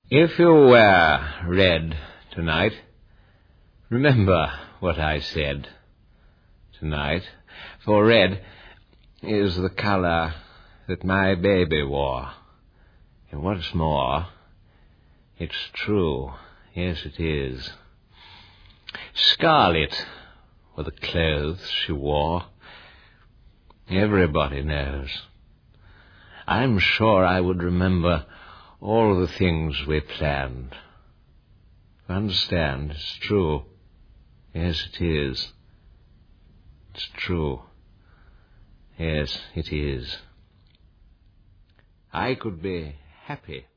If you wear red tonight, remember what I said tonight, for red is the color that my baby wore. And what's more, it's true, yes it is. Scarlet were the clothes she wore. Everybody knows. I'm sure I would remember all the things we planned. You understand, it's true. Yes, it is. It's true. Yes, it is. I could be happy